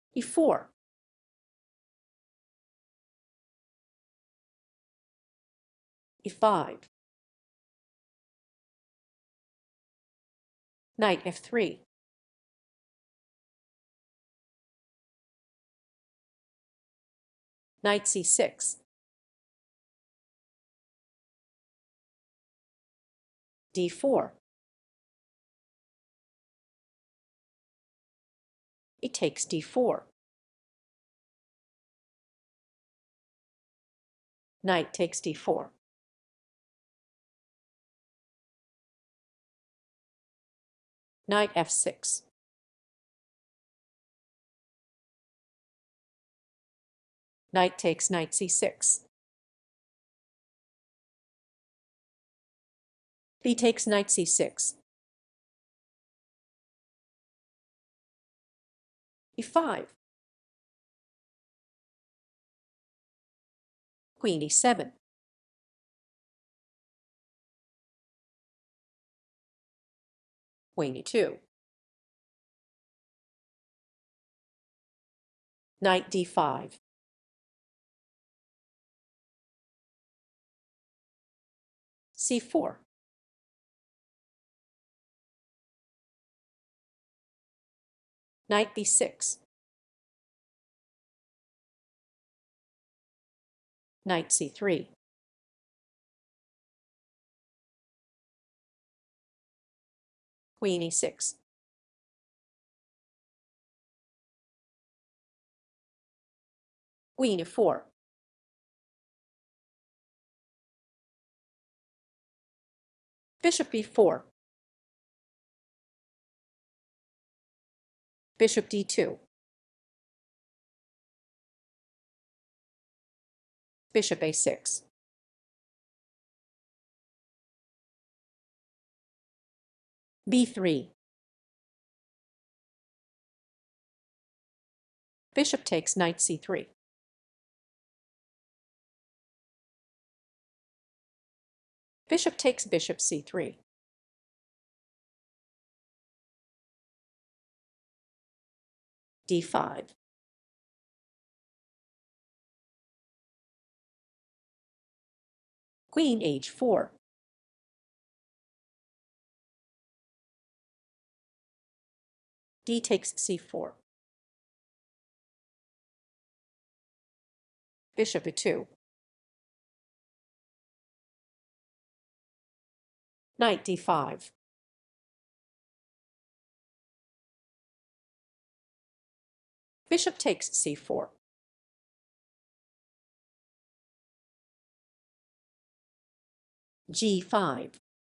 e4, e5, knight f3, knight c6, d4, it takes d4, knight takes d4, knight f6, knight takes knight c6, b takes knight c6, e5, queen e7, queen e2, knight d5, c4, knight b6, knight c3, queen e6, queen e4, bishop e4, bishop d2, bishop a6, b3, bishop takes knight c3, bishop takes bishop c3, d5, queen h4, d takes c4, bishop e2, knight d5, bishop takes c4, g5,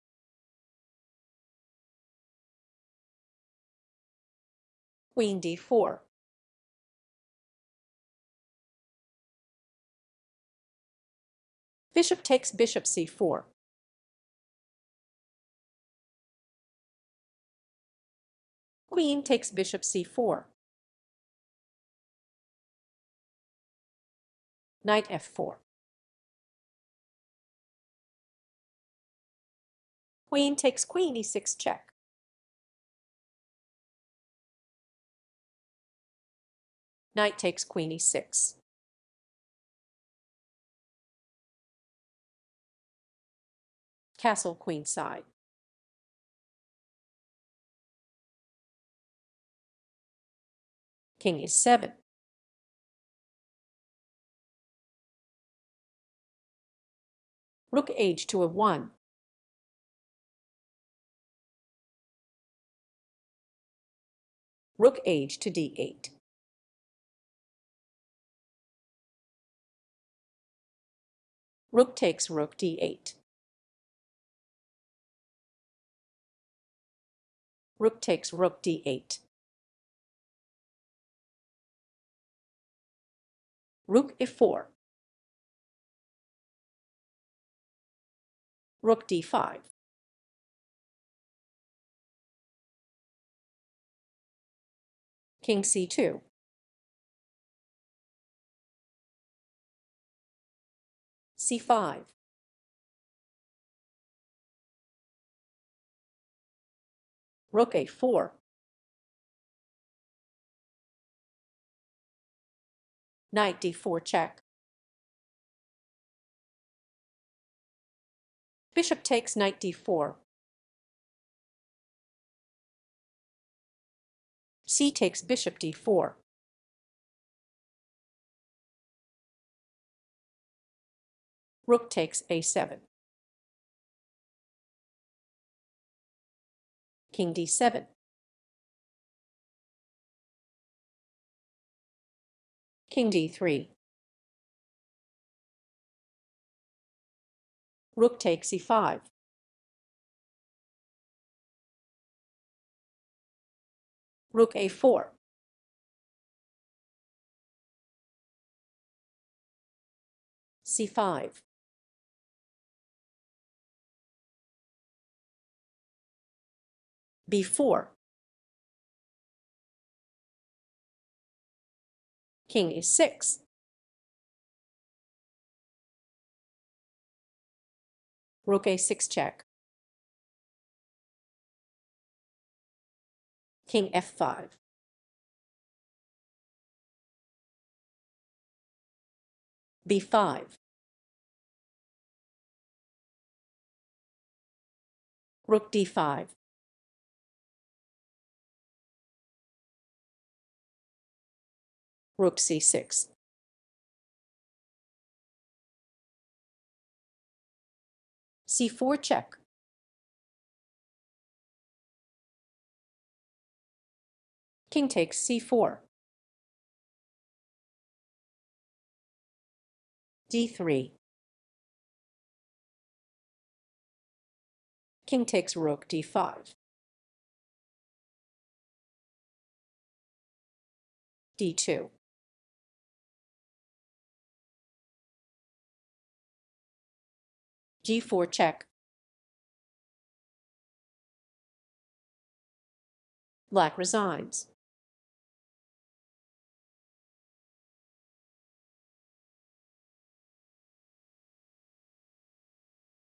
queen d4, bishop takes bishop c4, queen takes bishop c4, knight f4, queen takes queen e6 check, knight takes queen e6, castle queenside, king e7, rook h2 of 1, rook h to d8, rook takes rook d8, rook takes rook d8, rook e4, rook d5, king c2, c5, rook a4, Knight d4 check. Bishop takes knight d4. C takes bishop d4. Rook takes a7. King d7. King d3. Rook takes e5. Rook a4. c5. b4. King e6. Rook a6 check. King f5. b5. Rook d5. Rook c6. c4 check. King takes c4. d3. King takes rook d5. d2. g4 check. Black resigns.